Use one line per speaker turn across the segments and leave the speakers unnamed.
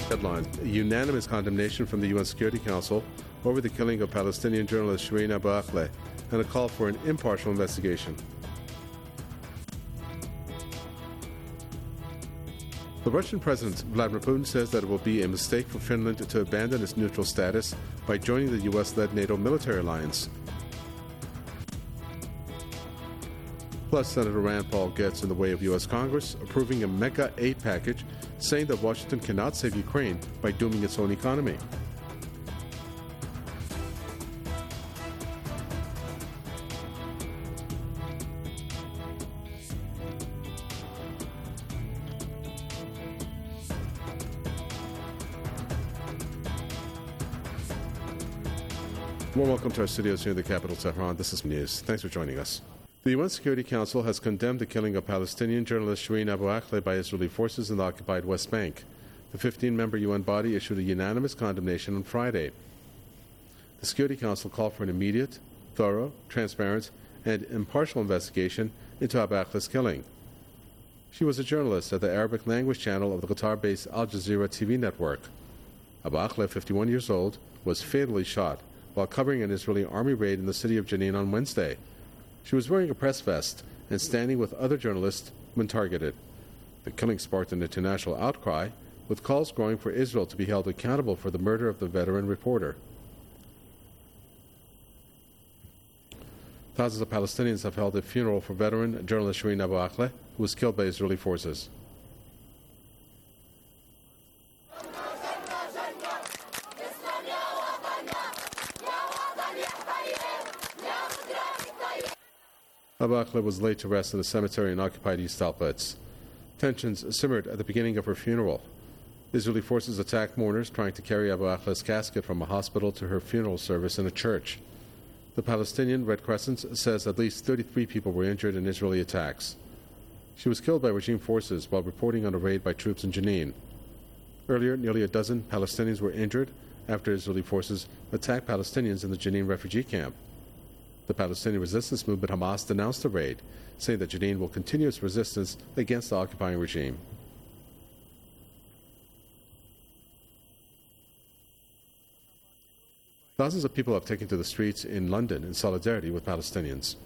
Headline: a unanimous condemnation from the UN Security Council over the killing of Palestinian journalist Shireen Abu Akleh and a call for an impartial investigation. The Russian President Vladimir Putin says that it will be a mistake for Finland to abandon its neutral status by joining the US-led NATO military alliance. Plus, Senator Rand Paul gets in the way of U.S. Congress approving a mega aid package, saying that Washington cannot save Ukraine by dooming its own economy. Well, welcome to our studios here in the capital, Tehran. This is News. Thanks for joining us. The UN Security Council has condemned the killing of Palestinian journalist Shireen Abu Akleh by Israeli forces in the occupied West Bank. The 15-member UN body issued a unanimous condemnation on Friday. The Security Council called for an immediate, thorough, transparent, and impartial investigation into Abu Akleh's killing. She was a journalist at the Arabic language channel of the Qatar-based Al Jazeera TV network. Abu Akleh, 51 years old, was fatally shot while covering an Israeli army raid in the city of Jenin on Wednesday. She was wearing a press vest and standing with other journalists when targeted. The killing sparked an international outcry, with calls growing for Israel to be held accountable for the murder of the veteran reporter. Thousands of Palestinians have held a funeral for veteran journalist Shireen Abu Akleh, who was killed by Israeli forces. Abu Akleh was laid to rest in a cemetery in occupied East Alpetz. Tensions simmered at the beginning of her funeral. Israeli forces attacked mourners trying to carry Abu Akleh's casket from a hospital to her funeral service in a church. The Palestinian Red Crescent says at least 33 people were injured in Israeli attacks. She was killed by regime forces while reporting on a raid by troops in Jenin. Earlier, nearly a dozen Palestinians were injured after Israeli forces attacked Palestinians in the Jenin refugee camp. The Palestinian resistance movement Hamas denounced the raid, saying that Jenin will continue its resistance against the occupying regime. Thousands of people have taken to the streets in London in solidarity with Palestinians.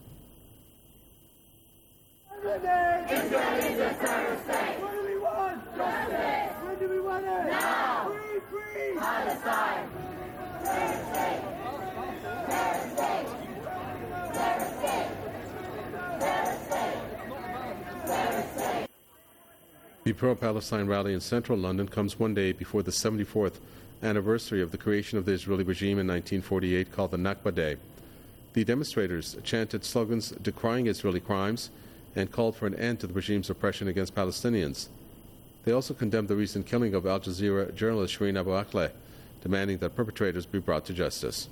Israel is a terrorist state. What do we want? Justice. When do we want it? Now. Free. Palestine. Terrorist state. Terrorist state. Terrorist state. Terrorist state. Terrorist state.
The pro-Palestine rally in central London comes one day before the 74th anniversary of the creation of the Israeli regime in 1948, called the Nakba Day. The demonstrators chanted slogans decrying Israeli crimes and called for an end to the regime's oppression against Palestinians. They also condemned the recent killing of Al Jazeera journalist Shireen Abu Akleh, demanding that perpetrators be brought to justice.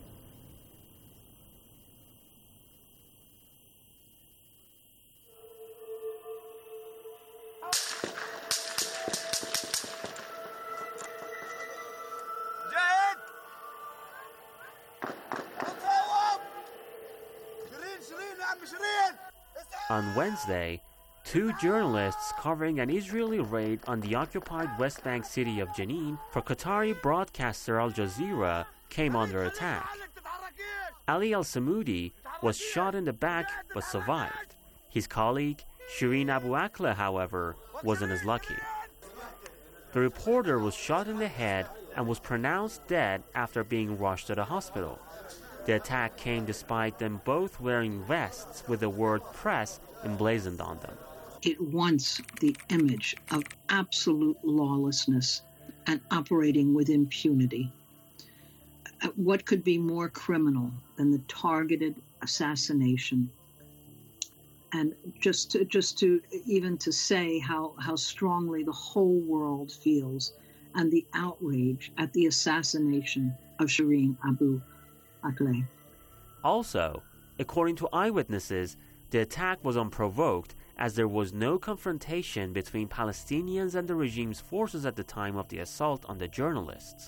On Wednesday, two journalists covering an Israeli raid on the occupied West Bank city of Jenin for Qatari broadcaster Al Jazeera came under attack. Ali Al-Samoudi was shot in the back but survived. His colleague, Shireen Abu Akleh, however, wasn't as lucky. The reporter was shot in the head and was pronounced dead after being rushed to the hospital. The attack came despite them both wearing vests with the word press emblazoned on them.
It wants the image of absolute lawlessness and operating with impunity. What could be more criminal than the targeted assassination? And just to even to say how strongly the whole world feels and the outrage at the assassination of Shireen Abu Akleh.
Also, according to eyewitnesses, the attack was unprovoked as there was no confrontation between Palestinians and the regime's forces at the time of the assault on the journalists.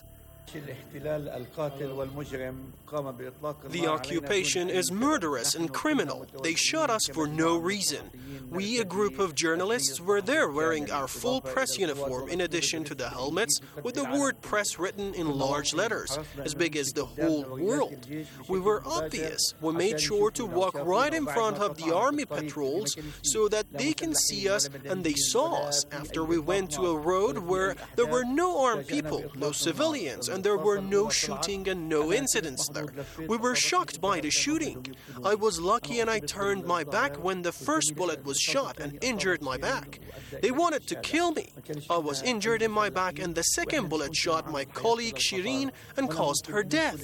The occupation is murderous and criminal. They shot us for no reason. We, a group of journalists, were there wearing our full press uniform in addition to the helmets with the word press written in large letters, as big as the whole world. We were obvious. We made sure to walk right in front of the army patrols so that they can see us, and they saw us after we went to a road where there were no armed people, no civilians, and there were no shooting and no incidents there. We were shocked by the shooting. I was lucky and I turned my back when the first bullet was shot and injured my back. They wanted to kill me. I was injured in my back and the second bullet shot my colleague Shireen and caused her death.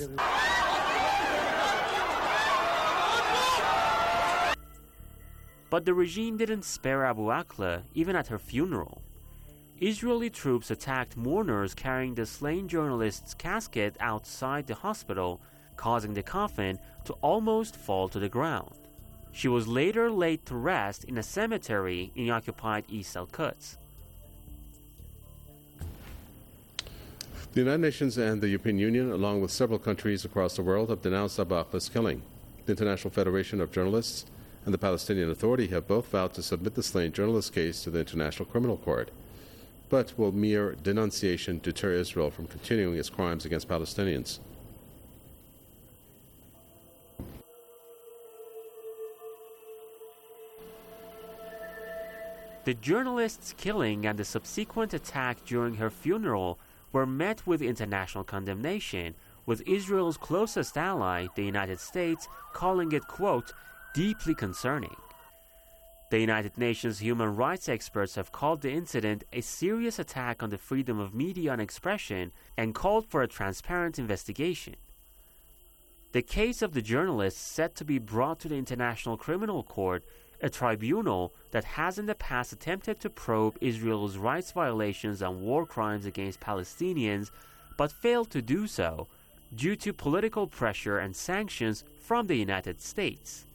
But the regime didn't spare Abu Akleh even at her funeral. Israeli troops attacked mourners carrying the slain journalist's casket outside the hospital, causing the coffin to almost fall to the ground. She was later laid to rest in a cemetery in occupied East Al-Quds.
The United Nations and the European Union, along with several countries across the world, have denounced Abu Akleh's killing. The International Federation of Journalists and the Palestinian Authority have both vowed to submit the slain journalist's case to the International Criminal Court. But will mere denunciation deter Israel from continuing its crimes against Palestinians?
The journalist's killing and the subsequent attack during her funeral were met with international condemnation, with Israel's closest ally, the United States, calling it, quote, deeply concerning. The United Nations human rights experts have called the incident a serious attack on the freedom of media and expression and called for a transparent investigation. The case of the journalist set to be brought to the International Criminal Court, a tribunal that has in the past attempted to probe Israel's rights violations and war crimes against Palestinians, but failed to do so due to political pressure and sanctions from the United States.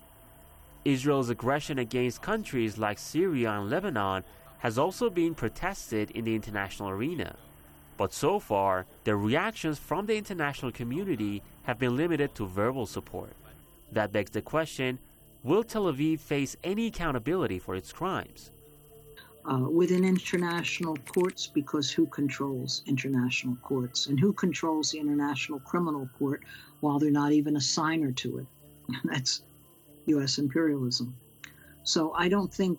Israel's aggression against countries like Syria and Lebanon has also been protested in the international arena. But so far, the reactions from the international community have been limited to verbal support. That begs the question, will Tel Aviv face any accountability for its crimes?
Within international courts, because who controls international courts? And who controls the International Criminal Court while they're not even a signer to it? That's U.S. imperialism. So I don't think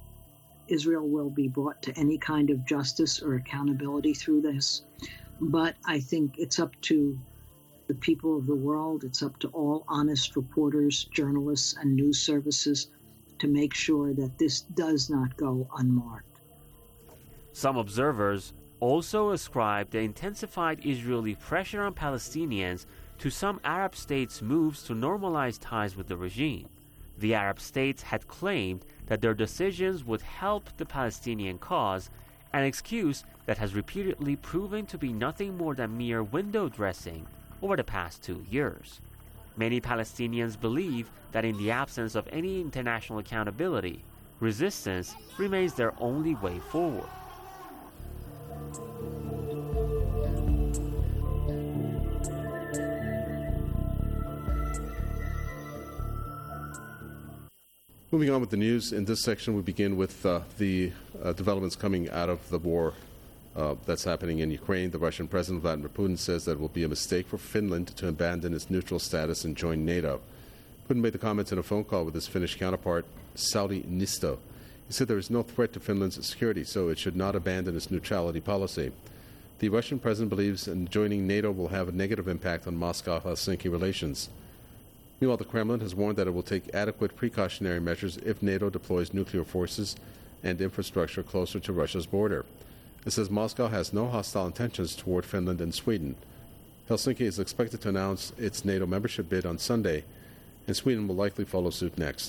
Israel will be brought to any kind of justice or accountability through this. But I think it's up to the people of the world, it's up to all honest reporters, journalists, and news services to make sure that this does not go unmarked.
Some observers also ascribe the intensified Israeli pressure on Palestinians to some Arab states' moves to normalize ties with the regime. The Arab states had claimed that their decisions would help the Palestinian cause, an excuse that has repeatedly proven to be nothing more than mere window dressing over the past 2 years. Many Palestinians believe that in the absence of any international accountability, resistance remains their only way forward.
Moving on with the news, in this section we begin with the developments coming out of the war that's happening in Ukraine. The Russian President Vladimir Putin says that it will be a mistake for Finland to abandon its neutral status and join NATO. Putin made the comments in a phone call with his Finnish counterpart, Sauli Nisto. He said there is no threat to Finland's security, so it should not abandon its neutrality policy. The Russian president believes in joining NATO will have a negative impact on Moscow-Helsinki relations. Meanwhile, the Kremlin has warned that it will take adequate precautionary measures if NATO deploys nuclear forces and infrastructure closer to Russia's border. It says Moscow has no hostile intentions toward Finland and Sweden. Helsinki is expected to announce its NATO membership bid on Sunday, and Sweden will likely follow suit next.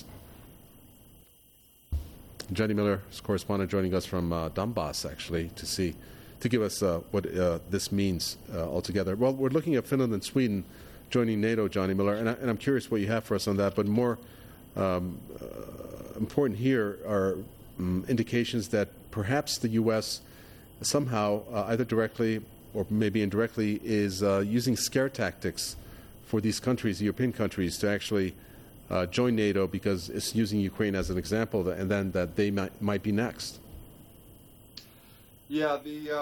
Johnny Miller is correspondent joining us from Donbass, actually, to give us what this means altogether. Well, we're looking at Finland and Sweden joining NATO, Johnny Miller, and I'm curious what you have for us on that. But more important here are indications that perhaps the U.S. somehow, either directly or maybe indirectly, is using scare tactics for these countries, European countries, to actually join NATO because it's using Ukraine as an example, and then that they might be next.
Yeah,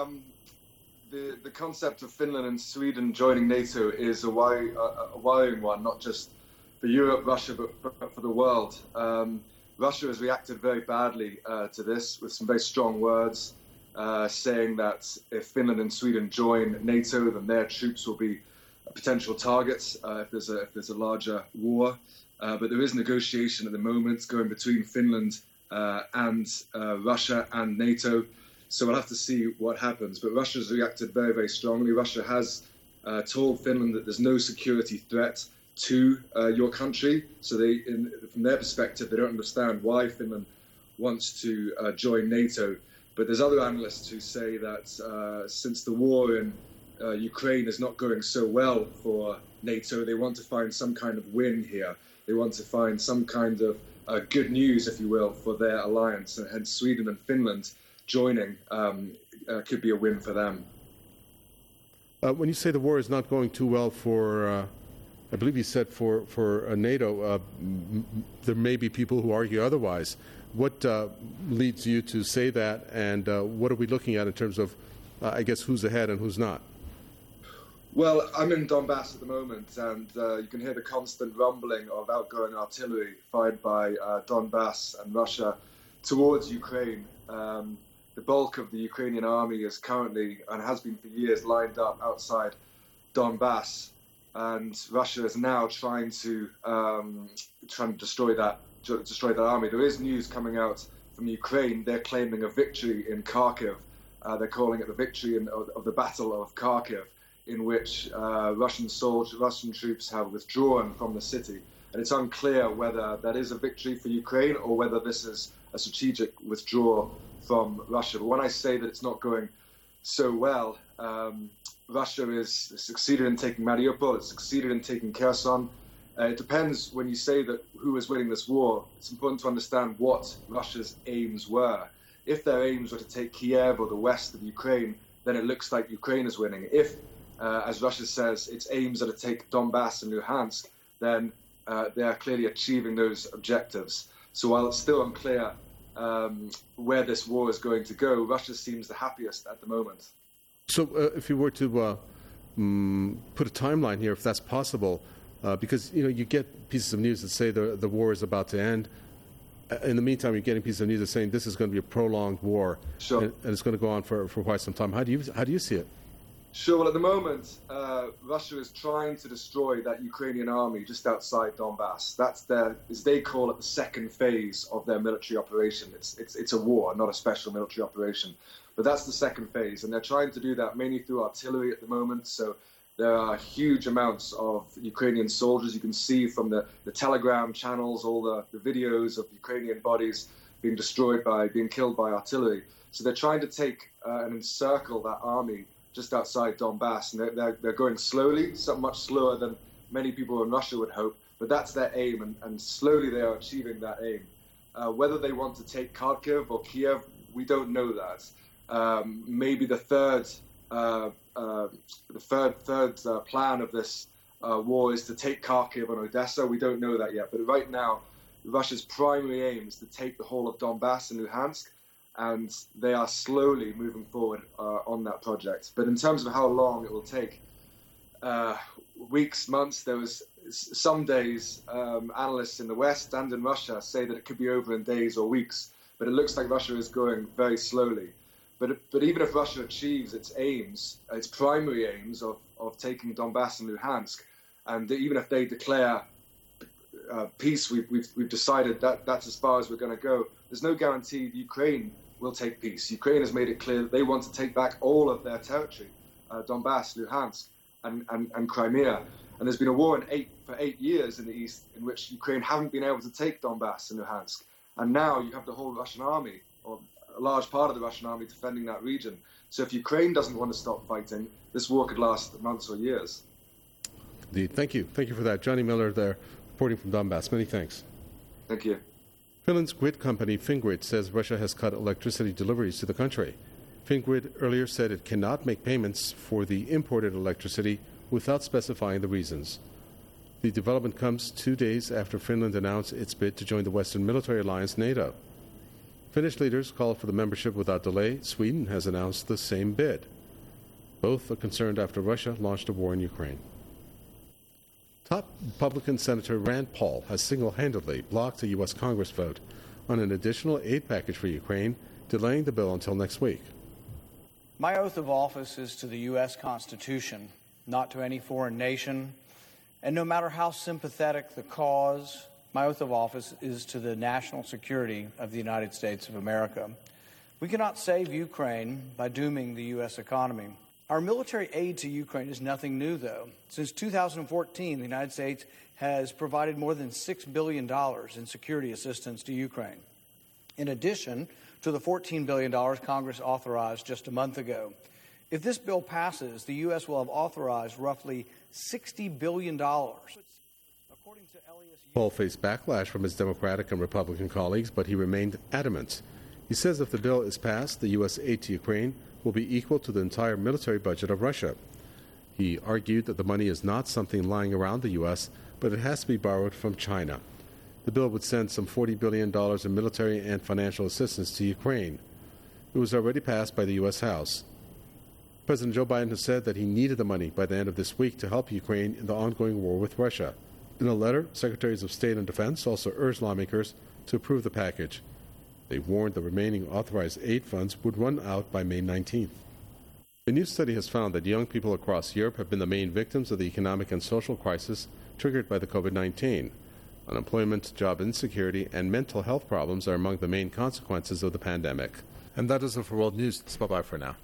the concept of Finland and Sweden joining NATO is a worrying one, not just for Europe, Russia, but for the world. Russia has reacted very badly to this with some very strong words, saying that if Finland and Sweden join NATO, then their troops will be potential targets if there's a larger war. But there is negotiation at the moment going between Finland and Russia and NATO. So we'll have to see what happens. But Russia has reacted very, very strongly. Russia has told Finland that there's no security threat to your country. So from their perspective, they don't understand why Finland wants to join NATO. But there's other analysts who say that since the war in Ukraine is not going so well for NATO, they want to find some kind of win here. They want to find some kind of good news, if you will, for their alliance. And hence Sweden and Finland joining could be a win for them.
When you say the war is not going too well for, I believe you said for NATO, there may be people who argue otherwise. What leads you to say that, and what are we looking at in terms of, I guess, who's ahead and who's not?
Well, I'm in Donbass at the moment, and you can hear the constant rumbling of outgoing artillery fired by Donbass and Russia towards Ukraine. The bulk of the Ukrainian army is currently, and has been for years, lined up outside Donbass, and Russia is now trying to destroy that army. There is news coming out from Ukraine. They're claiming a victory in Kharkiv. They're calling it the victory of the Battle of Kharkiv, in which Russian troops have withdrawn from the city. And it's unclear whether that is a victory for Ukraine or whether this is a strategic withdrawal from Russia. But when I say that it's not going so well, Russia has succeeded in taking Mariupol, it's succeeded in taking Kherson. It depends when you say that who is winning this war. It's important to understand what Russia's aims were. If their aims were to take Kiev or the west of Ukraine, then it looks like Ukraine is winning. If, as Russia says, its aims are to take Donbass and Luhansk, then they are clearly achieving those objectives. So while it's still unclear where this war is going to go, Russia seems the happiest at the moment.
So if you were to put a timeline here, if that's possible, because you get pieces of news that say the war is about to end. In the meantime, you're getting pieces of news that saying this is going to be a prolonged war,
sure,
and it's going to go on for quite some time. How do you see it?
Sure. Well, at the moment, Russia is trying to destroy that Ukrainian army just outside Donbass. That's as they call it, the second phase of their military operation. It's a war, not a special military operation, but that's the second phase, and they're trying to do that mainly through artillery at the moment. So there are huge amounts of Ukrainian soldiers. You can see from the Telegram channels all the videos of Ukrainian bodies being killed by artillery. So they're trying to take and encircle that army just outside Donbass, and they're going slowly, much slower than many people in Russia would hope, but that's their aim, and slowly they are achieving that aim. Whether they want to take Kharkiv or Kiev, we don't know that. Maybe the third plan of this war is to take Kharkiv and Odessa. We don't know that yet, but right now, Russia's primary aim is to take the whole of Donbass and Luhansk, and they are slowly moving forward on that project. But in terms of how long it will take, weeks, months, there was some days, analysts in the West and in Russia say that it could be over in days or weeks, but it looks like Russia is going very slowly. But even if Russia achieves its aims, its primary aims of taking Donbass and Luhansk, and even if they declare peace, we've decided that that's as far as we're going to go, there's no guarantee Ukraine will take peace. Ukraine has made it clear that they want to take back all of their territory, Donbass, Luhansk, and Crimea. And there's been a war for 8 years in the east in which Ukraine haven't been able to take Donbass and Luhansk. And now you have the whole Russian army, or a large part of the Russian army, defending that region. So if Ukraine doesn't want to stop fighting, this war could last months or years.
Indeed. Thank you. Thank you for that. Johnny Miller there, reporting from Donbass. Many thanks.
Thank you.
Finland's grid company Fingrid says Russia has cut electricity deliveries to the country. Fingrid earlier said it cannot make payments for the imported electricity without specifying the reasons. The development comes 2 days after Finland announced its bid to join the Western military alliance NATO. Finnish leaders called for the membership without delay. Sweden has announced the same bid. Both are concerned after Russia launched a war in Ukraine. Top Republican Senator Rand Paul has single-handedly blocked a U.S. Congress vote on an additional aid package for Ukraine, delaying the bill until next week.
My oath of office is to the U.S. Constitution, not to any foreign nation, and no matter how sympathetic the cause, my oath of office is to the national security of the United States of America. We cannot save Ukraine by dooming the U.S. economy. Our military aid to Ukraine is nothing new, though. Since 2014, the United States has provided more than $6 billion in security assistance to Ukraine, in addition to the $14 billion Congress authorized just a month ago. If this bill passes, the U.S. will have authorized roughly $60 billion.
Paul faced backlash from his Democratic and Republican colleagues, but he remained adamant. He says if the bill is passed, the U.S. aid to Ukraine will be equal to the entire military budget of Russia. He argued that the money is not something lying around the U.S., but it has to be borrowed from China. The bill would send some $40 billion in military and financial assistance to Ukraine. It was already passed by the U.S. House. President Joe Biden has said that he needed the money by the end of this week to help Ukraine in the ongoing war with Russia. In a letter, Secretaries of State and Defense also urged lawmakers to approve the package. They warned the remaining authorized aid funds would run out by May 19th. A new study has found that young people across Europe have been the main victims of the economic and social crisis triggered by the COVID-19. Unemployment, job insecurity, and mental health problems are among the main consequences of the pandemic. And that is it for World News. Bye-bye for now.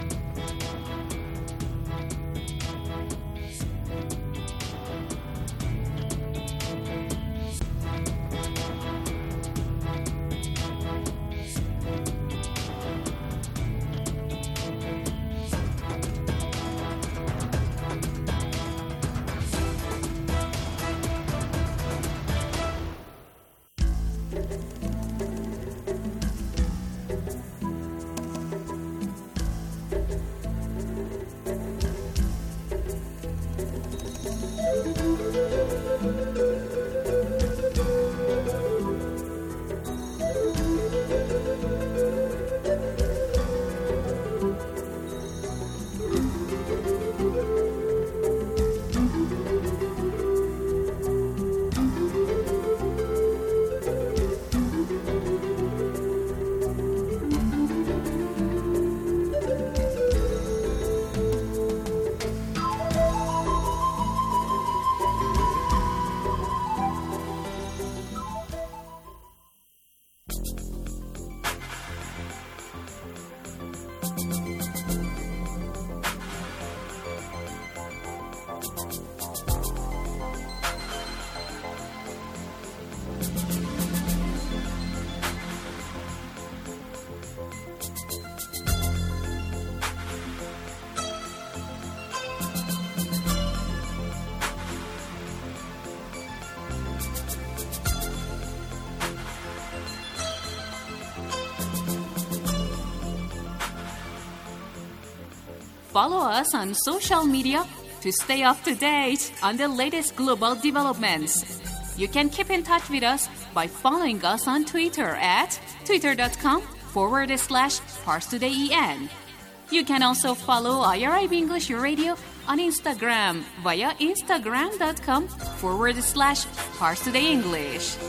Follow us on social media to stay up to date on the latest global developments. You can keep in touch with us by following us on Twitter at twitter.com/ParsTodayEN. You can also follow IRIB English Radio on Instagram via instagram.com/ParsTodayEnglish.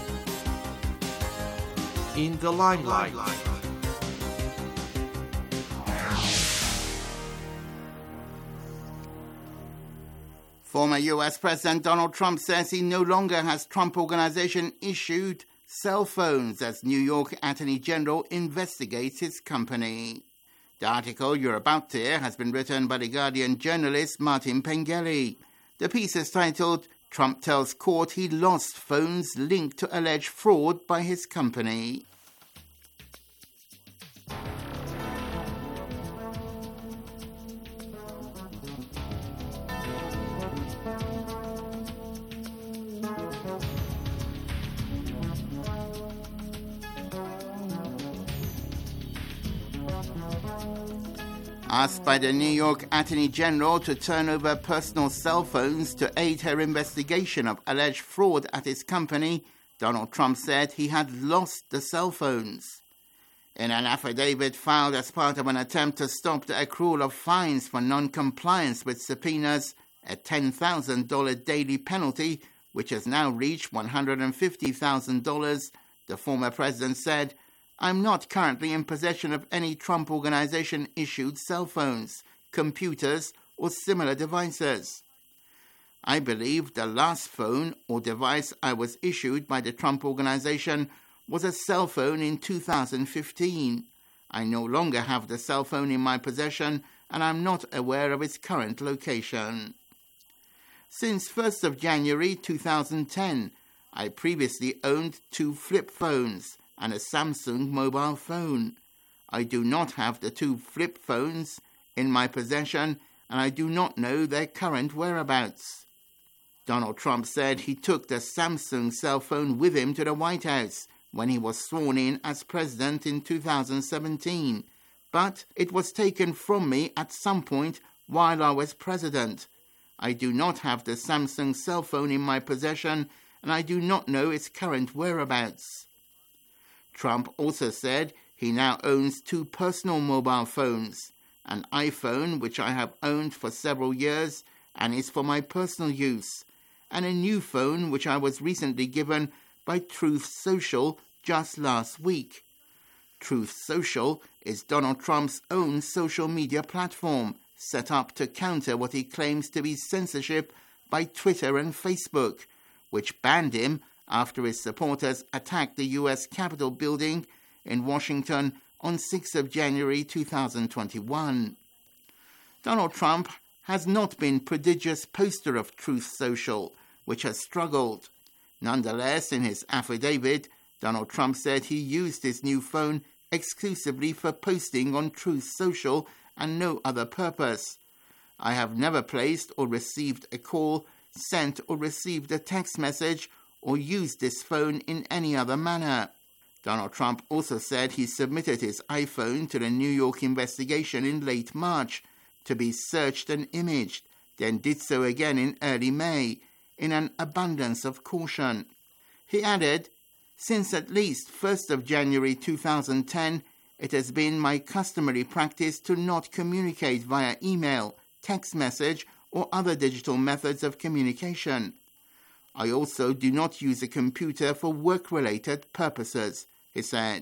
In the Limelight. Former U.S. President Donald Trump says he no longer has Trump Organization-issued cell phones as New York Attorney General investigates his company. The article you're about to hear has been written by The Guardian journalist Martin Pengelly. The piece is titled, "Trump Tells Court He Lost Phones Linked to Alleged Fraud by His Company." Asked by the New York Attorney General to turn over personal cell phones to aid her investigation of alleged fraud at his company, Donald Trump said he had lost the cell phones. In an affidavit filed as part of an attempt to stop the accrual of fines for non-compliance with subpoenas, a $10,000 daily penalty, which has now reached $150,000, the former president said, "I'm not currently in possession of any Trump Organization-issued cell phones, computers, or similar devices. I believe the last phone or device I was issued by the Trump Organization was a cell phone in 2015. I no longer have the cell phone in my possession, and I'm not aware of its current location." Since 1st of January 2010, I previously owned 2 flip phones and a Samsung mobile phone. I do not have the 2 flip phones in my possession, and I do not know their current whereabouts. Donald Trump said he took the Samsung cell phone with him to the White House when he was sworn in as president in 2017, but it was taken from me at some point while I was president. I do not have the Samsung cell phone in my possession, and I do not know its current whereabouts. Trump also said he now owns 2 personal mobile phones, an iPhone, which I have owned for several years and is for my personal use, and a new phone which I was recently given by Truth Social just last week. Truth Social is Donald Trump's own social media platform, set up to counter what he claims to be censorship by Twitter and Facebook, which banned him after his supporters attacked the U.S. Capitol building in Washington on 6th of January 2021. Donald Trump has not been prodigious poster of Truth Social, which has struggled. Nonetheless, in his affidavit, Donald Trump said he used his new phone exclusively for posting on Truth Social and no other purpose. I have never placed or received a call, sent or received a text message, or used this phone in any other manner. Donald Trump also said he submitted his iPhone to the New York investigation in late March to be searched and imaged, then did so again in early May, in an abundance of caution. He added, "Since at least 1st of January 2010, it has been my customary practice to not communicate via email, text message, or other digital methods of communication. I also do not use a computer for work-related purposes," he said.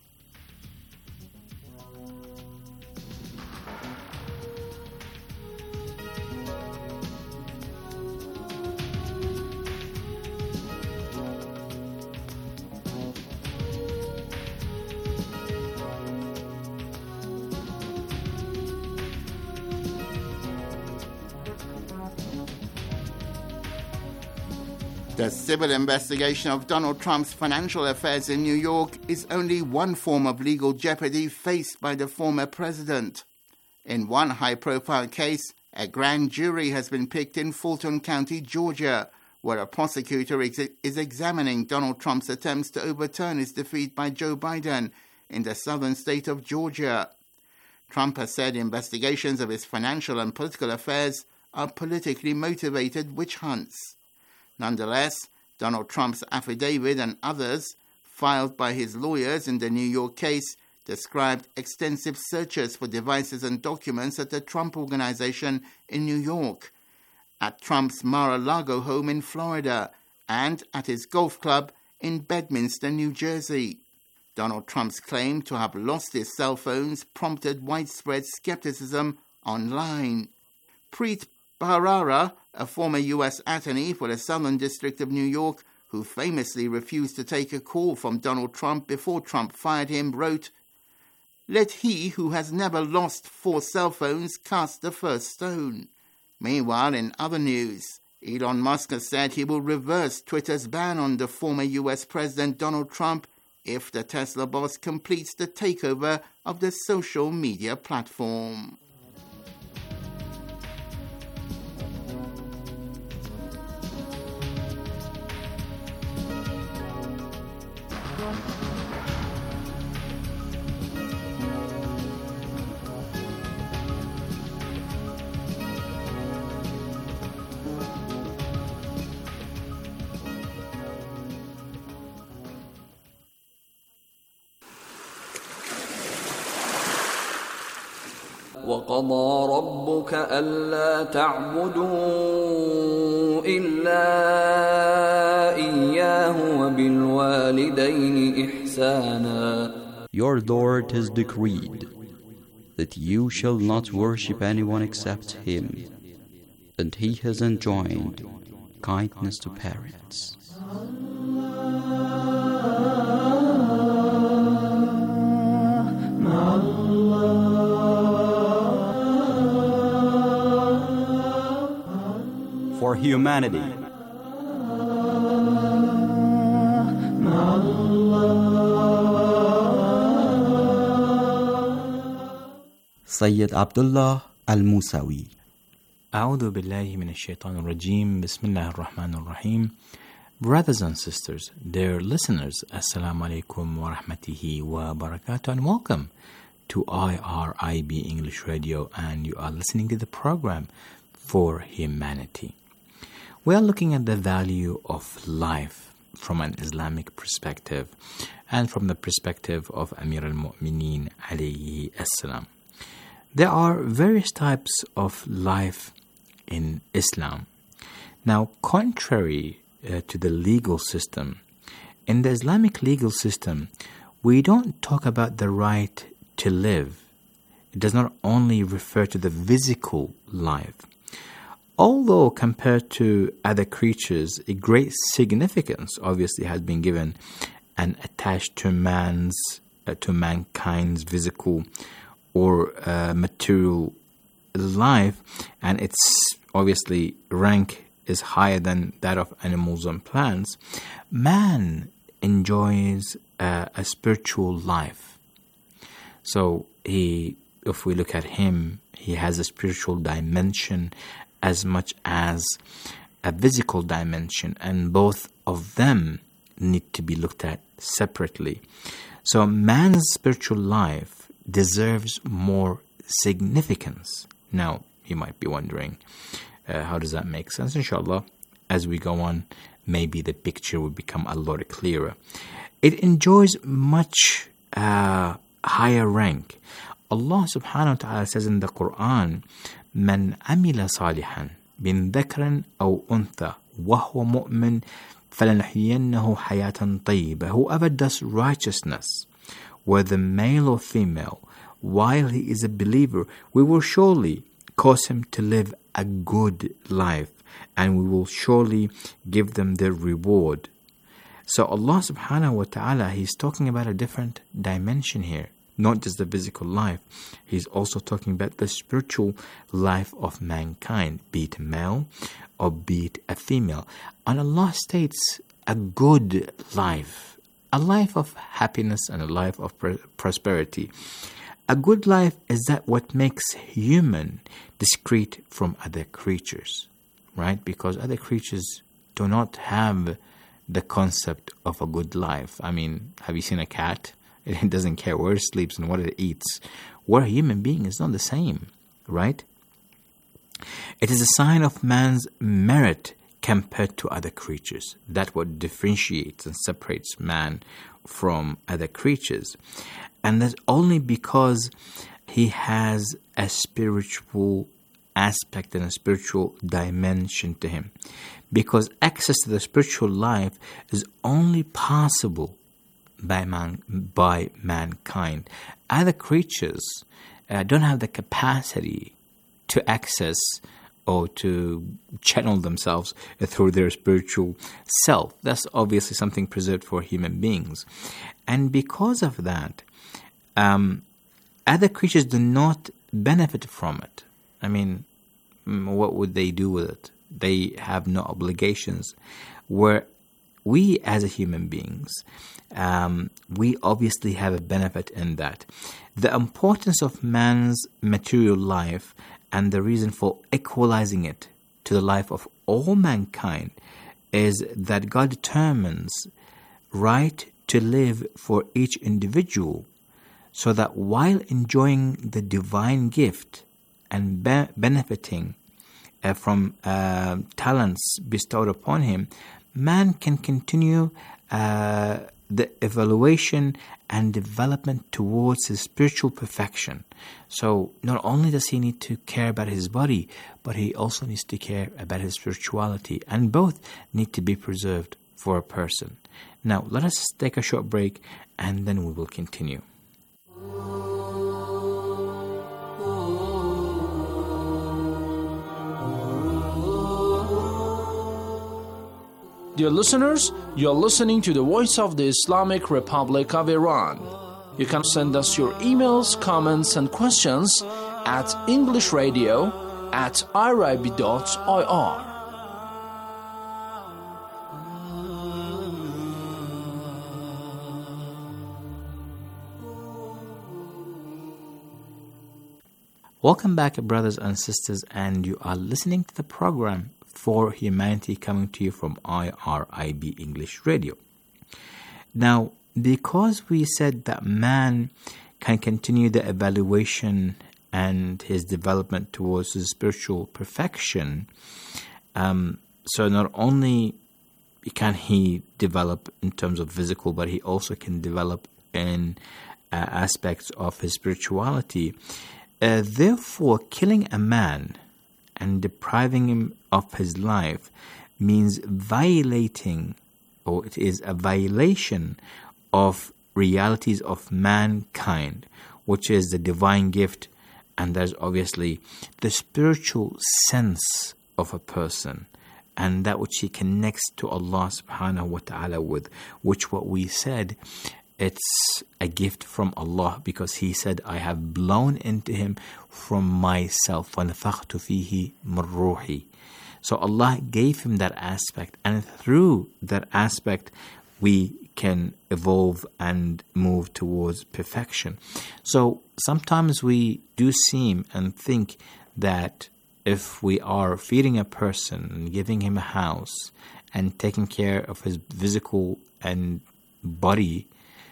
The civil investigation of Donald Trump's financial affairs in New York is only one form of legal jeopardy faced by the former president. In one high-profile case, a grand jury has been picked in Fulton County, Georgia, where a prosecutor is examining Donald Trump's attempts to overturn his defeat by Joe Biden in the southern state of Georgia. Trump has said investigations of his financial and political affairs are politically motivated witch hunts. Nonetheless, Donald Trump's affidavit and others, filed by his lawyers in the New York case, described extensive searches for devices and documents at the Trump Organization in New York, at Trump's Mar-a-Lago home in Florida, and at his golf club in Bedminster, New Jersey. Donald Trump's claim to have lost his cell phones prompted widespread skepticism online. Preet Bharara a former U.S. attorney for the Southern District of New York, who famously refused to take a call from Donald Trump before Trump fired him, wrote, "Let he who has never lost 4 cell phones cast the first stone." Meanwhile, in other news, Elon Musk has said he will reverse Twitter's ban on the former U.S. President Donald Trump if the Tesla boss completes the takeover of the social media platform.
وَقَضَى رَبُّكَ أَلَّا تَعْبُدُوا إِلَّا إِيَّاهُ وَبِالْوَالِدَيْنِ إِحْسَانًا.
Your Lord has decreed that you shall not worship anyone except Him, and He has enjoined kindness to parents. For humanity. Sayyid Abdullah Al-Musawi.
أعوذ بالله من الشيطان الرجيم. بسم الله الرحمن الرحيم. Brothers and sisters, dear listeners, Assalamu alaikum wa rahmatihi wa barakatuh, and welcome to IRIB English Radio, and you are listening to the program For Humanity. We are looking at the value of life from an Islamic perspective and from the perspective of Amir al-Mu'mineen alayhi as-salam. There are various types of life in Islam. Now, contrary to the legal system, in the Islamic legal system, we don't talk about the right to live. It does not only refer to the physical life. Although compared to other creatures, a great significance obviously has been given and attached to mankind's physical or material life, and its obviously rank is higher than that of animals and plants. Man enjoys a spiritual life. So if we look at him, he has a spiritual dimension as much as a physical dimension, and both of them need to be looked at separately. So man's spiritual life deserves more significance. Now, you might be wondering, how does that make sense? Inshallah, as we go on, maybe the picture will become a lot clearer. It enjoys much higher rank. Allah subhanahu wa ta'ala says in the Quran, من عمل صالحا من ذكر أو أنثى وهو مؤمن فلنحيينه حياة طيبة. Whoever does righteousness, whether male or female, while he is a believer, we will surely cause him to live a good life, and we will surely give them their reward. So Allah subhanahu wa ta'ala, He's talking about a different dimension here. Not just the physical life, He's also talking about the spiritual life of mankind, be it male or be it a female. And Allah states a good life, a life of happiness and a life of prosperity. A good life is that what makes human discrete from other creatures, right? Because other creatures do not have the concept of a good life. I mean, have you seen a cat? It doesn't care where it sleeps and what it eats. We're a human being, is not the same, right? It is a sign of man's merit compared to other creatures. That's what differentiates and separates man from other creatures. And that's only because he has a spiritual aspect and a spiritual dimension to him. Because access to the spiritual life is only possible by mankind. Other creatures don't have the capacity to access or to channel themselves through their spiritual self. That's obviously something preserved for human beings. And because of that, other creatures do not benefit from it. I mean, what would they do with it? They have no obligations. Where we as human beings, we obviously have a benefit in that. The importance of man's material life and the reason for equalizing it to the life of all mankind is that God determines right to live for each individual, so that while enjoying the divine gift and benefiting from talents bestowed upon him, man can continue the evaluation and development towards his spiritual perfection. So not only does he need to care about his body, but he also needs to care about his spirituality, and both need to be preserved for a person. Now, let us take a short break, and then we will continue.
Dear listeners, you're listening to the Voice of the Islamic Republic of Iran. You can send us your emails, comments, and questions at englishradio@irib.ir.
Welcome back, brothers and sisters, and you are listening to the program For Humanity, coming to you from IRIB English Radio. Now, because we said that man can continue the evaluation and his development towards his spiritual perfection, so not only can he develop in terms of physical, but he also can develop in aspects of his spirituality. Therefore, killing a man and depriving him of his life means violating, or it is a violation of realities of mankind, which is the divine gift, and there's obviously the spiritual sense of a person, and that which he connects to Allah subhanahu wa ta'ala with, which what we said, it's a gift from Allah, because he said, I have blown into him from myself. وَنَفَخْتُ فِيهِ مِنْ رُوحِي. So Allah gave him that aspect, and through that aspect we can evolve and move towards perfection. So sometimes we do seem and think that if we are feeding a person and giving him a house and taking care of his physical and body,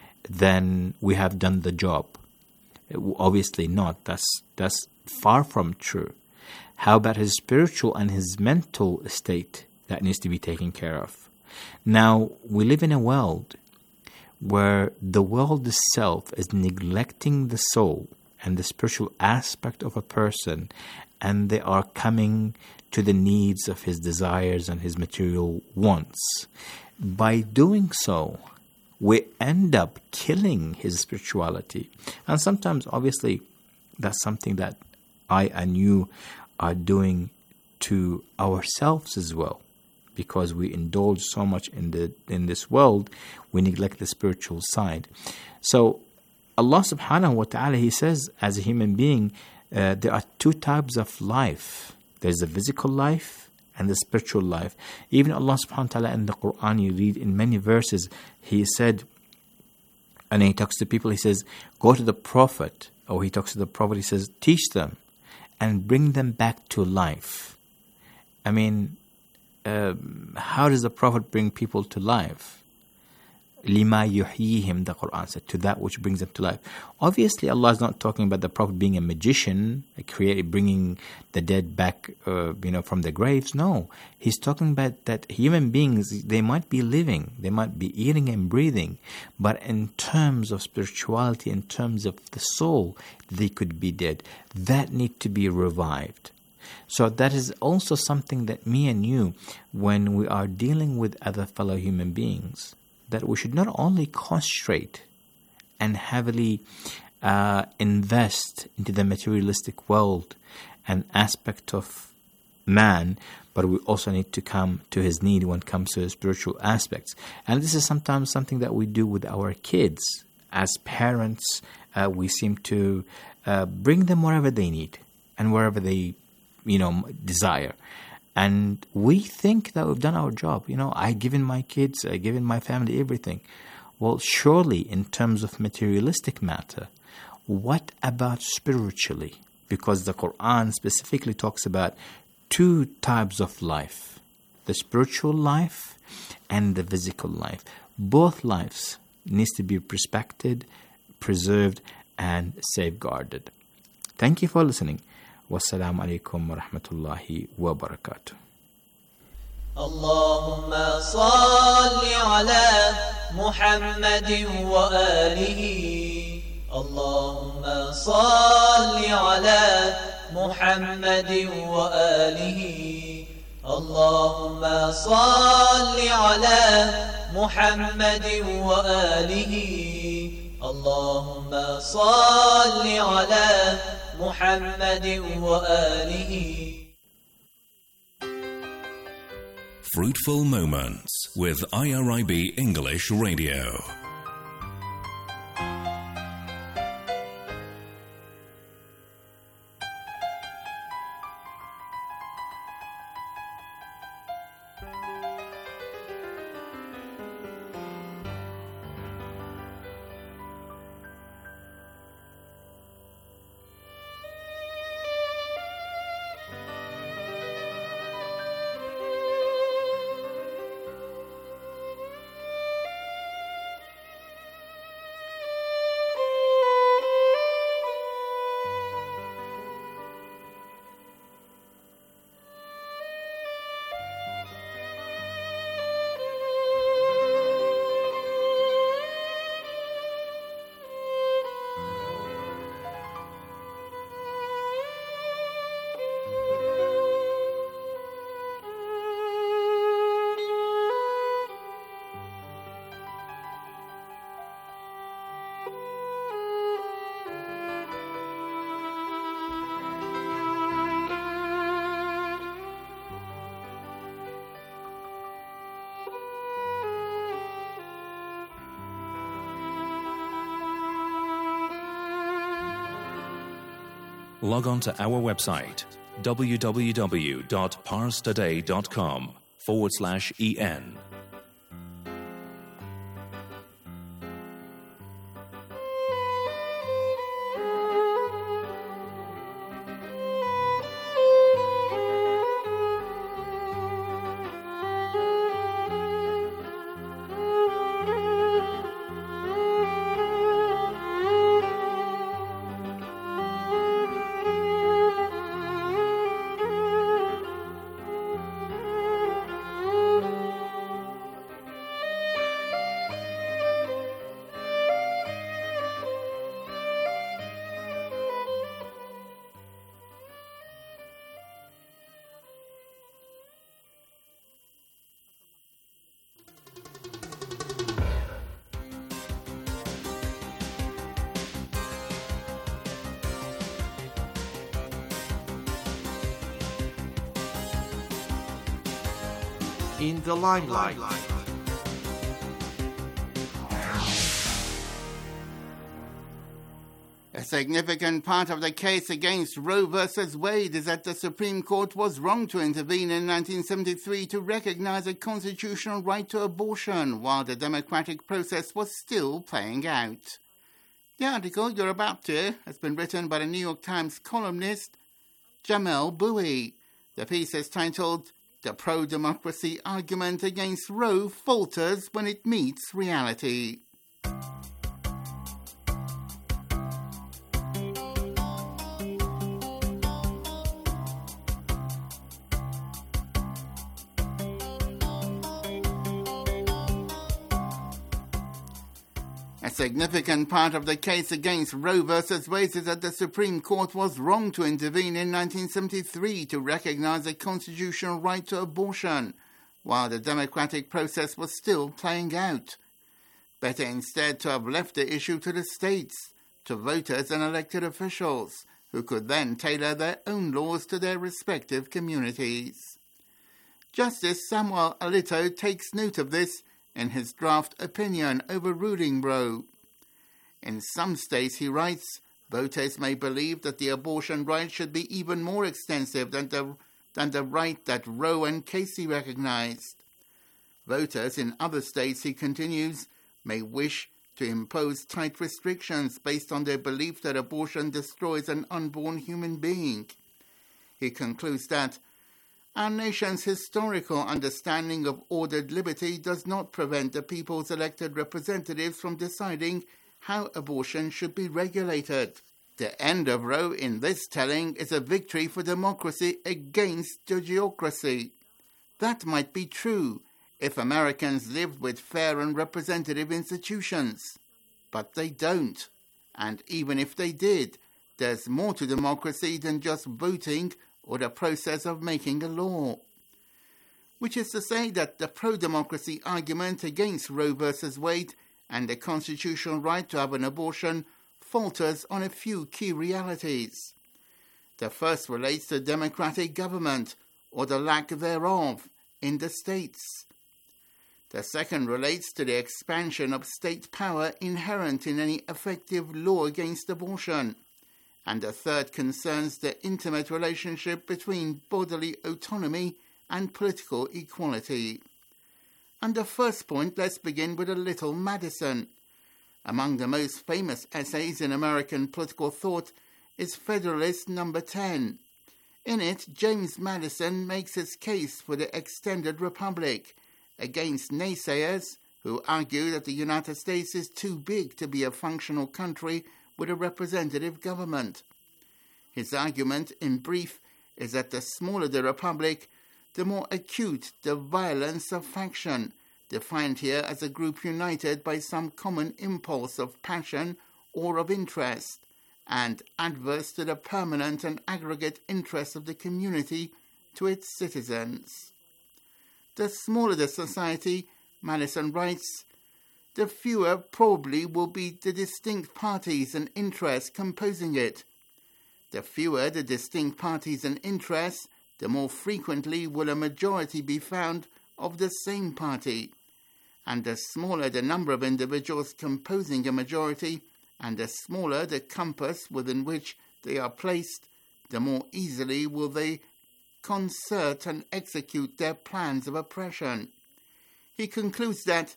then we have done the job. Obviously not. That's far from true. How about his spiritual and his mental state that needs to be taken care of? Now, we live in a world where the world itself is neglecting the soul and the spiritual aspect of a person, and they are coming to the needs of his desires and his material wants. By doing so, we end up killing his spirituality. And sometimes, obviously, that's something that I and you are doing to ourselves as well, because we indulge so much in this world, we neglect the spiritual side. So Allah subhanahu wa ta'ala, He says, as a human being, there are two types of life. There's the physical life and the spiritual life. Even Allah subhanahu wa ta'ala in the Quran, you read in many verses, He said, and He talks to people, He says, go to the Prophet, or He talks to the Prophet, He says, teach them and bring them back to life. I mean, how does the Prophet bring people to life? Lima yuhyihim, the Quran said, to that which brings them to life. Obviously, Allah is not talking about the Prophet being a magician, bringing the dead back, from the graves. No, He's talking about that human beings, they might be living, they might be eating and breathing, but in terms of spirituality, in terms of the soul, they could be dead. That need to be revived. So that is also something that me and you, when we are dealing with other fellow human beings, that we should not only concentrate and heavily invest into the materialistic world and aspect of man, but we also need to come to his need when it comes to spiritual aspects. And this is sometimes something that we do with our kids. As parents, we seem to bring them wherever they need and wherever they, desire. And we think that we've done our job. I've given my kids, I've given my family everything. Well, surely in terms of materialistic matter, what about spiritually? Because the Quran specifically talks about two types of life, the spiritual life and the physical life. Both lives needs to be respected, preserved, and safeguarded. Thank you for listening. Wassalamu alaikum wa rahmatullahi wa barakatuh.
اللهم صل على محمد وآله اللهم صل على محمد وآله اللهم صل على محمد وآله اللهم صل على محمد وآله.
Fruitful Moments with IRIB English Radio. Log on to our website www.parstoday.com/en.
In the limelight. A significant part of the case against Roe versus Wade is that the Supreme Court was wrong to intervene in 1973 to recognize a constitutional right to abortion while the democratic process was still playing out. The article you're about to hear has been written by the New York Times columnist Jamel Bouie. The piece is titled "The Pro-Democracy Argument Against Roe Falters When It Meets Reality." A significant part of the case against Roe versus Wade is that the Supreme Court was wrong to intervene in 1973 to recognize a constitutional right to abortion, while the democratic process was still playing out. Better instead to have left the issue to the states, to voters and elected officials, who could then tailor their own laws to their respective communities. Justice Samuel Alito takes note of this in his draft opinion overruling Roe. In some states, he writes, voters may believe that the abortion right should be even more extensive than the right that Roe and Casey recognized. Voters in other states, he continues, may wish to impose tight restrictions based on their belief that abortion destroys an unborn human being. He concludes that our nation's historical understanding of ordered liberty does not prevent the people's elected representatives from deciding how abortion should be regulated. The end of Roe in this telling is a victory for democracy against judgeocracy. That might be true if Americans lived with fair and representative institutions. But they don't. And even if they did, there's more to democracy than just voting or the process of making a law. Which is to say that the pro-democracy argument against Roe versus Wade and the constitutional right to have an abortion falters on a few key realities. The first relates to democratic government, or the lack thereof, in the states. The second relates to the expansion of state power inherent in any effective law against abortion. And the third concerns the intimate relationship between bodily autonomy and political equality. On the first point, let's begin with a little Madison. Among the most famous essays in American political thought is Federalist No. 10. In it, James Madison makes his case for the extended republic against naysayers who argue that the United States is too big to be a functional country with a representative government. His argument, in brief, is that the smaller the republic, the more acute the violence of faction, defined here as a group united by some common impulse of passion or of interest, and adverse to the permanent and aggregate interests of the community to its citizens. The smaller the society, Madison writes, the fewer probably will be the distinct parties and interests composing it. The fewer the distinct parties and interests, the more frequently will a majority be found of the same party. And the smaller the number of individuals composing a majority, and the smaller the compass within which they are placed, the more easily will they concert and execute their plans of oppression. He concludes that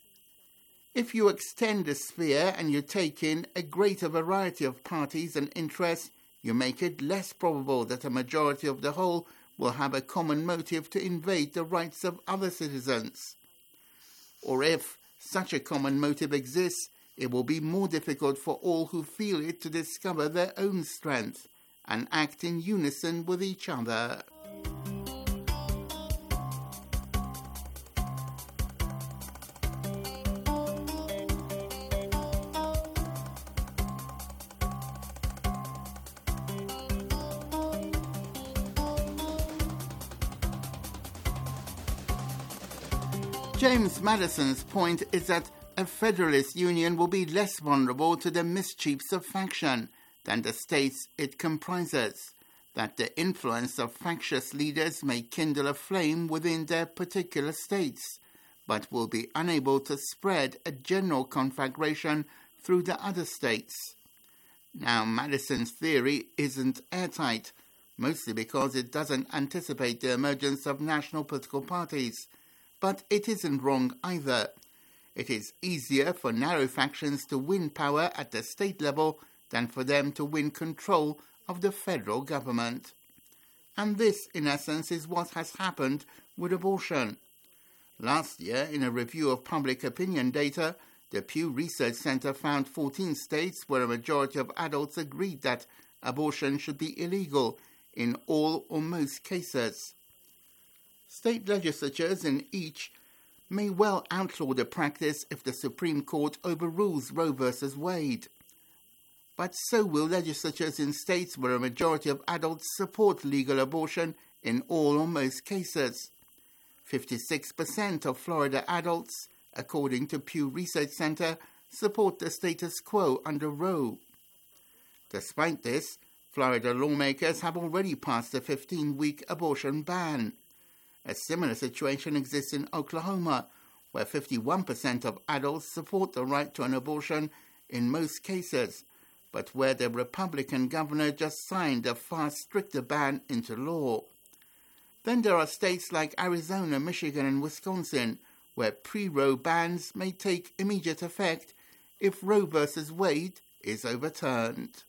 if you extend the sphere and you take in a greater variety of parties and interests, you make it less probable that a majority of the whole will have a common motive to invade the rights of other citizens. Or if such a common motive exists, it will be more difficult for all who feel it to discover their own strength and act in unison with each other. James Madison's point is that a federalist union will be less vulnerable to the mischiefs of faction than the states it comprises, that the influence of factious leaders may kindle a flame within their particular states, but will be unable to spread a general conflagration through the other states. Now, Madison's theory isn't airtight, mostly because it doesn't anticipate the emergence of national political parties, but it isn't wrong either. It is easier for narrow factions to win power at the state level than for them to win control of the federal government. And this, in essence, is what has happened with abortion. Last year, in a review of public opinion data, the Pew Research Center found 14 states where a majority of adults agreed that abortion should be illegal in all or most cases. State legislatures in each may well outlaw the practice if the Supreme Court overrules Roe v. Wade. But so will legislatures in states where a majority of adults support legal abortion in all or most cases. 56% of Florida adults, according to Pew Research Center, support the status quo under Roe. Despite this, Florida lawmakers have already passed a 15-week abortion ban. A similar situation exists in Oklahoma, where 51% of adults support the right to an abortion in most cases, but where the Republican governor just signed a far stricter ban into law. Then there are states like Arizona, Michigan, and Wisconsin, where pre-Roe bans may take immediate effect if Roe v. Wade is overturned.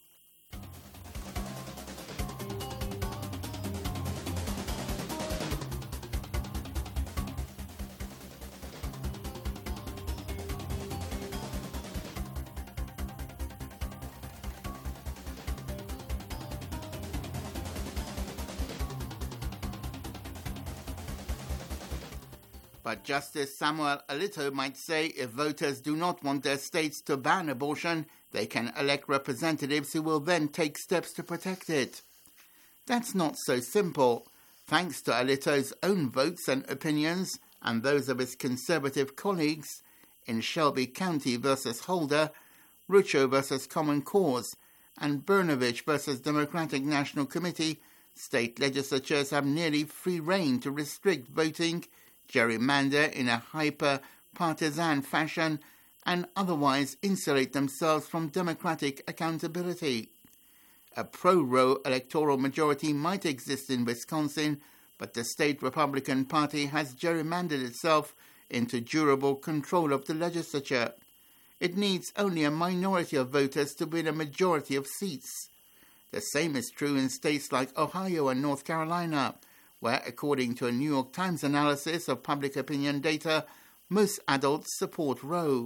But Justice Samuel Alito might say if voters do not want their states to ban abortion, they can elect representatives who will then take steps to protect it. That's not so simple. Thanks to Alito's own votes and opinions and those of his conservative colleagues in Shelby County versus Holder, Rucho versus Common Cause, and Brnovich versus Democratic National Committee, state legislatures have nearly free rein to restrict voting, gerrymander in a hyper-partisan fashion, and otherwise insulate themselves from democratic accountability. A pro-Roe electoral majority might exist in Wisconsin, but the state Republican Party has gerrymandered itself into durable control of the legislature. It needs only a minority of voters to win a majority of seats. The same is true in states like Ohio and North Carolina, where, according to a New York Times analysis of public opinion data, most adults support Roe.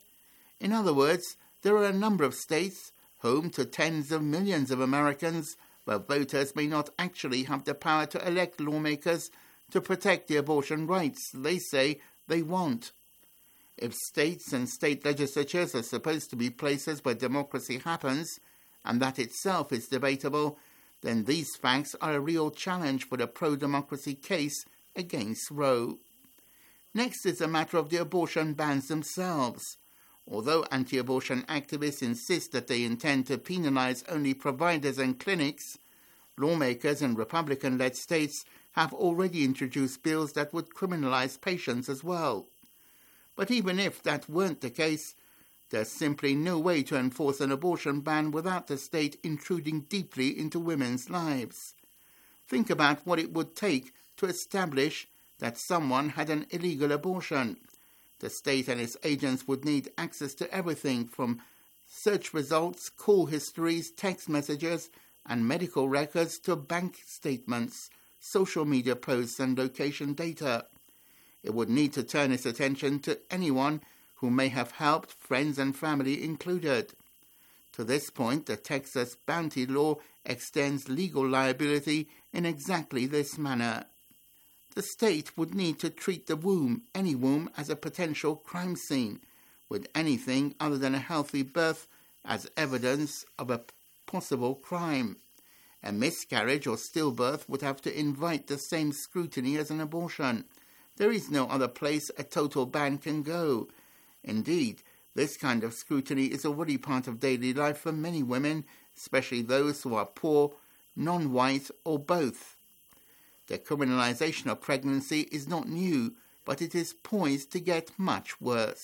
In other words, there are a number of states, home to tens of millions of Americans, where voters may not actually have the power to elect lawmakers to protect the abortion rights they say they want. If states and state legislatures are supposed to be places where democracy happens, and that itself is debatable, then these facts are a real challenge for the pro-democracy case against Roe. Next is the matter of the abortion bans themselves. Although anti-abortion activists insist that they intend to penalize only providers and clinics, lawmakers in Republican-led states have already introduced bills that would criminalize patients as well. But even if that weren't the case, there's simply no way to enforce an abortion ban without the state intruding deeply into women's lives. Think about what it would take to establish that someone had an illegal abortion. The state and its agents would need access to everything from search results, call histories, text messages, and medical records to bank statements, social media posts, and location data. It would need to turn its attention to anyone who may have helped, friends and family included. To this point, the Texas bounty law extends legal liability in exactly this manner. The state would need to treat the womb, any womb, as a potential crime scene, with anything other than a healthy birth as evidence of a possible crime. A miscarriage or stillbirth would have to invite the same scrutiny as an abortion. There is no other place a total ban can go. Indeed, this kind of scrutiny is already part of daily life for many women, especially those who are poor, non-white, or both. The criminalization of pregnancy is not new, but it is poised to get much worse.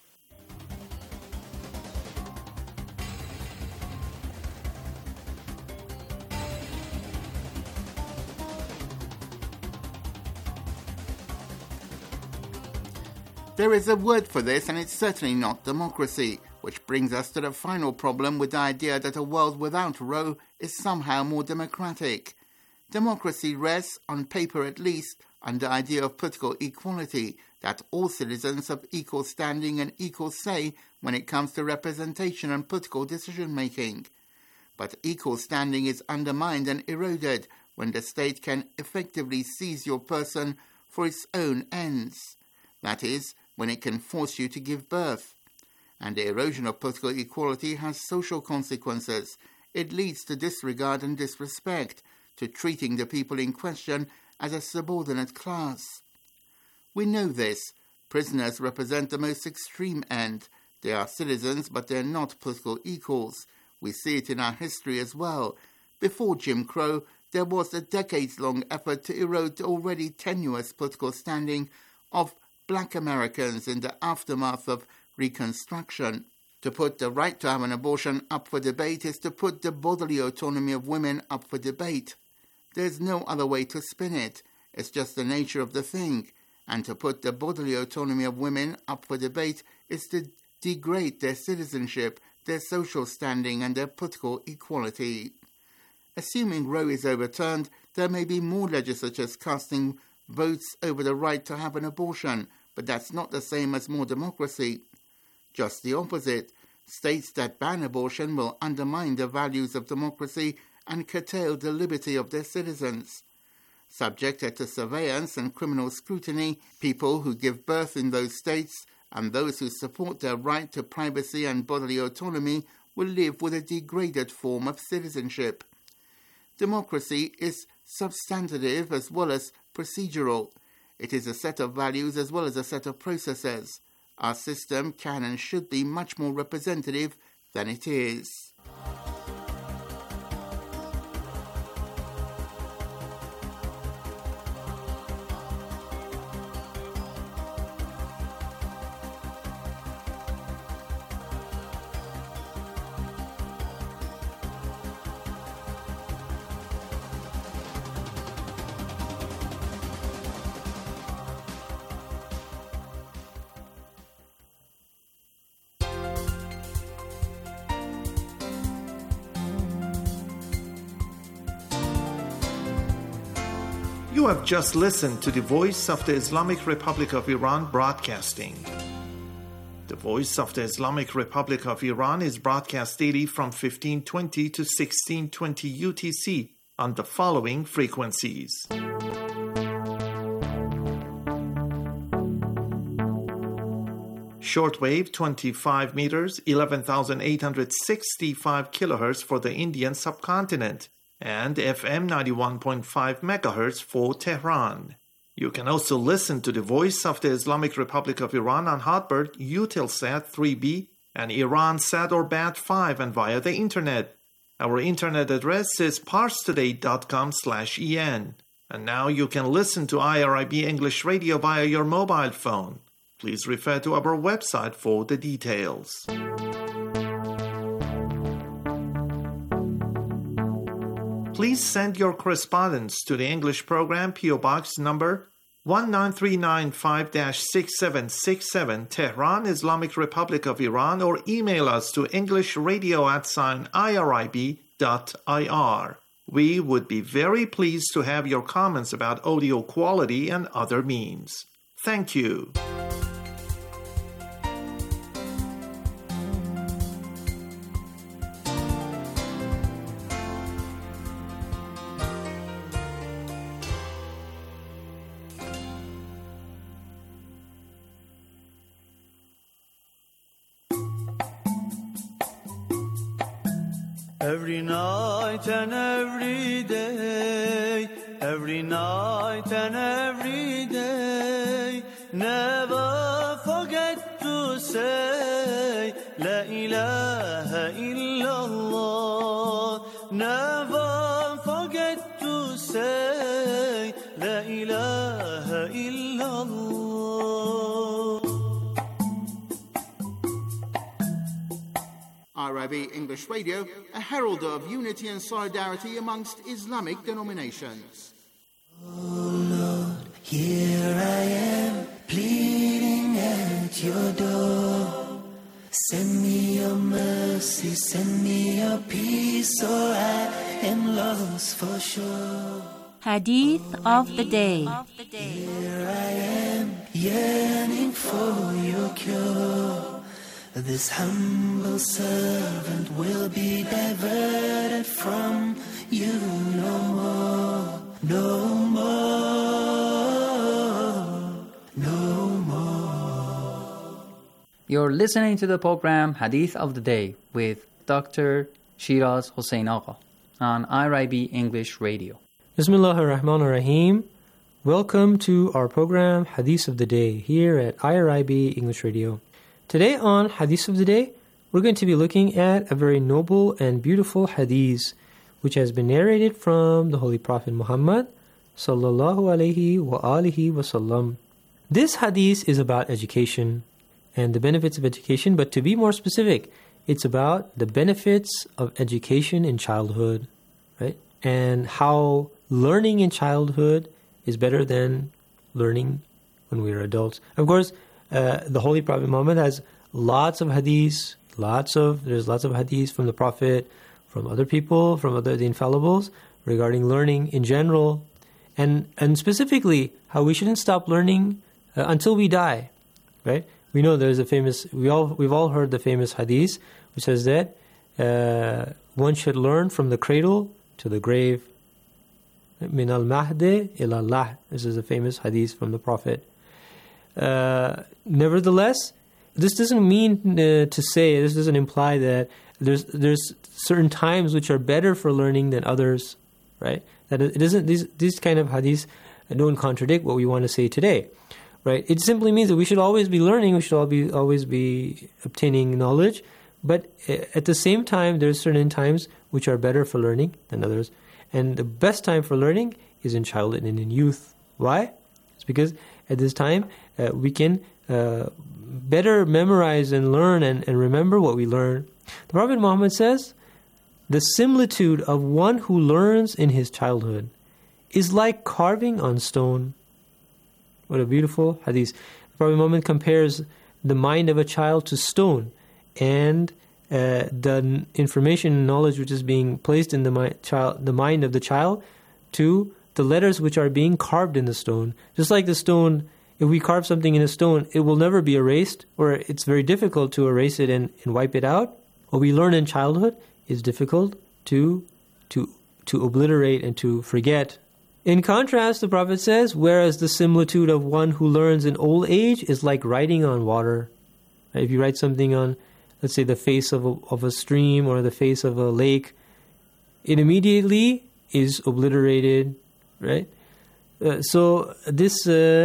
There is a word for this, and it's certainly not democracy, which brings us to the final problem with the idea that a world without Roe is somehow more democratic. Democracy rests, on paper at least, on the idea of political equality, that all citizens have equal standing and equal say when it comes to representation and political decision-making. But equal standing is undermined and eroded when the state can effectively seize your person for its own ends. That is, when it can force you to give birth. And the erosion of political equality has social consequences. It leads to disregard and disrespect, to treating the people in question as a subordinate class. We know this. Prisoners represent the most extreme end. They are citizens, but they are not political equals. We see it in our history as well. Before Jim Crow, there was a decades-long effort to erode the already tenuous political standing of black Americans in the aftermath of Reconstruction. To put the right to have an abortion up for debate is to put the bodily autonomy of women up for debate. There's no other way to spin it. It's just the nature of the thing. And to put the bodily autonomy of women up for debate is to degrade their citizenship, their social standing, and their political equality. Assuming Roe is overturned, there may be more legislatures casting votes over the right to have an abortion, but that's not the same as more democracy. Just the opposite. States that ban abortion will undermine the values of democracy and curtail the liberty of their citizens. Subjected to surveillance and criminal scrutiny, people who give birth in those states and those who support their right to privacy and bodily autonomy will live with a degraded form of citizenship. Democracy is substantive as well as procedural. It is a set of values as well as a set of processes. Our system can and should be much more representative than it is.
You have just listened to the Voice of the Islamic Republic of Iran broadcasting. The Voice of the Islamic Republic of Iran is broadcast daily from 1520 to 1620 UTC on the following frequencies. Shortwave 25 meters, 11,865 kilohertz for the Indian subcontinent, and FM 91.5 MHz for Tehran. You can also listen to the Voice of the Islamic Republic of Iran on Hotbird, Eutelsat 3B, and Iransat or Bat5 and via the Internet. Our Internet address is parstoday.com/en. And now you can listen to IRIB English Radio via your mobile phone. Please refer to our website for the details. Please send your correspondence to the English program PO Box number 19395-6767 Tehran, Islamic Republic of Iran, or email us to englishradio@irib.ir. We would be very pleased to have your comments about audio quality and other means. Thank you.
Every night and every day, every night and every day, never forget to say La ilaha illallah. Never forget to say La ilaha illallah.
IRIB English Radio, a herald of unity and solidarity amongst Islamic denominations.
Oh Lord, here I am, pleading at your door. Send me your mercy, send me your peace, or I am lost for sure.
Hadith of the Day.
Here I am, yearning for your cure. This humble servant will be diverted from you no more, no more, no more.
You're listening to the program Hadith of the Day with Dr. Shiraz Hossein Agha on IRIB English Radio.
Bismillah ar-Rahman ar-Rahim. Welcome to our program Hadith of the Day here at IRIB English Radio. Today on Hadith of the Day, we're going to be looking at a very noble and beautiful hadith, which has been narrated from the Holy Prophet Muhammad sallallahu alaihi wa alihi wasallam. This hadith is about education and the benefits of education, but to be more specific, it's about the benefits of education in childhood, right? And how learning in childhood is better than learning when we are adults. Of course, the Holy Prophet Muhammad has lots of hadiths, there's lots of hadiths from the Prophet, from other people, from the infallibles regarding learning in general, and specifically how we shouldn't stop learning until we die, right? We know there's we've all heard the famous hadith which says that one should learn from the cradle to the grave. Min al-mahdi ila Allah. This is a famous hadith from the Prophet. Nevertheless, this doesn't mean this doesn't imply that there's certain times which are better for learning than others, right? That it isn't these kind of hadiths don't contradict what we want to say today, right? It simply means that we should always be learning, we should always be obtaining knowledge, but at the same time, there's certain times which are better for learning than others, and the best time for learning is in childhood and in youth. Why? It's because at this time we can better memorize and learn and remember what we learn. The Prophet Muhammad says, the similitude of one who learns in his childhood is like carving on stone. What a beautiful hadith. The Prophet Muhammad compares the mind of a child to stone, and the information and knowledge which is being placed in the mind of the child to the letters which are being carved in the stone. Just like the stone, if we carve something in a stone, it will never be erased, or it's very difficult to erase it and wipe it out. What we learn in childhood is difficult to obliterate and to forget. In contrast, the Prophet says, whereas the similitude of one who learns in old age is like writing on water. If you write something on, let's say, the face of a stream or the face of a lake, it immediately is obliterated, right? So this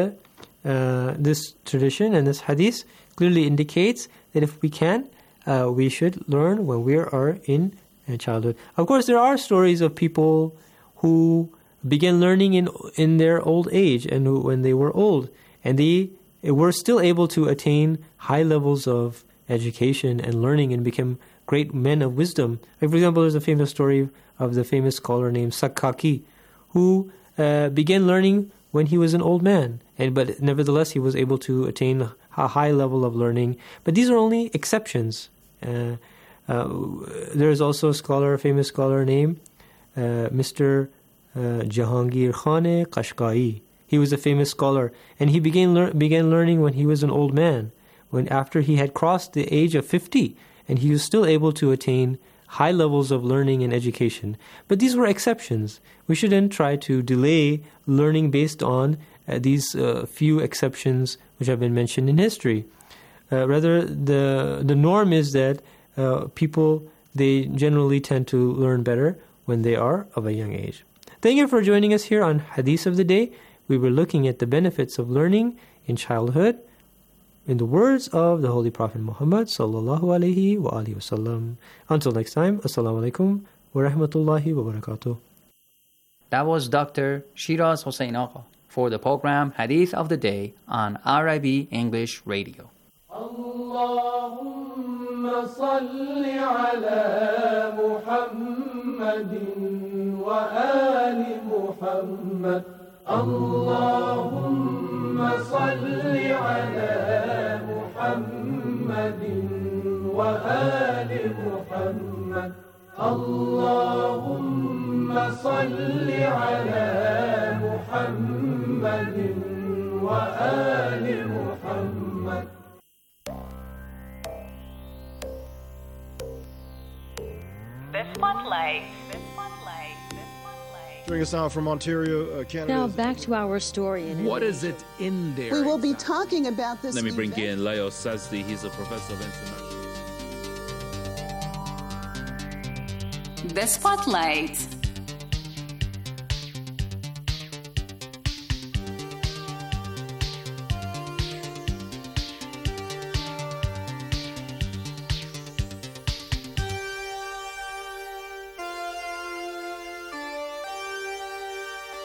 tradition and this hadith clearly indicates that if we can, we should learn when we are in childhood. Of course, there are stories of people who began learning in their old age and when they were old, and they were still able to attain high levels of education and learning and become great men of wisdom. Like, for example, there's a famous story of the famous scholar named Sakkaki, who began learning when he was an old man, but nevertheless he was able to attain a high level of learning. But these are only exceptions. There's also a famous scholar named Mr. Jahangir Khan Qashqai. He was a famous scholar, and he began learning when he was an old man, after he had crossed the age of 50, and he was still able to attain high levels of learning and education. But these were exceptions. We shouldn't try to delay learning based on these few exceptions which have been mentioned in history. Rather, the norm is that people, they generally tend to learn better when they are of a young age. Thank you for joining us here on Hadith of the Day. We were looking at the benefits of learning in childhood in the words of the Holy Prophet Muhammad sallallahu alaihi wa alihi wasallam. Until next time, assalamu alaikum wa rahmatullahi wa barakatuh.
That was Dr. Shiraz Hossein Agha for the program Hadith of the Day on RIB English Radio.
Allahumma salli ala Muhammadin wa ali Muhammad. Allahumma salli ala Muhammadin wa ali Muhammad. Allahumma salli ala Muhammadin wa ali Muhammad.
The Spotlight.
Joining us now from Ontario, Canada.
Now back to our story.
What is it in there?
We will be talking about this.
Let me bring in Leo Sazdi. He's a professor of international.
The Spotlight.